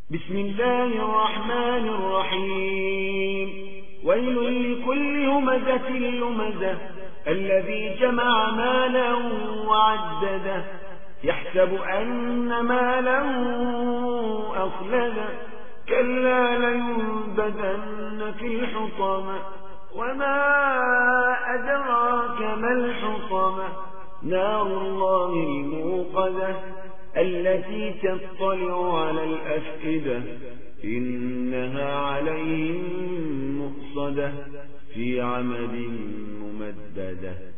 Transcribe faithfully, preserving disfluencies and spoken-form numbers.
بسم الله الرحمن الرحيم ويل لكل همزة لمزة الذي جمع مالا وعدده يحسب أن ماله أخلده كلا لينبذن في الحطمة وما أدراك ما الحطمة نار الله الموقدة التي تطلع على الأفئدة إنها عليهم مؤصدة في عمد ممددة.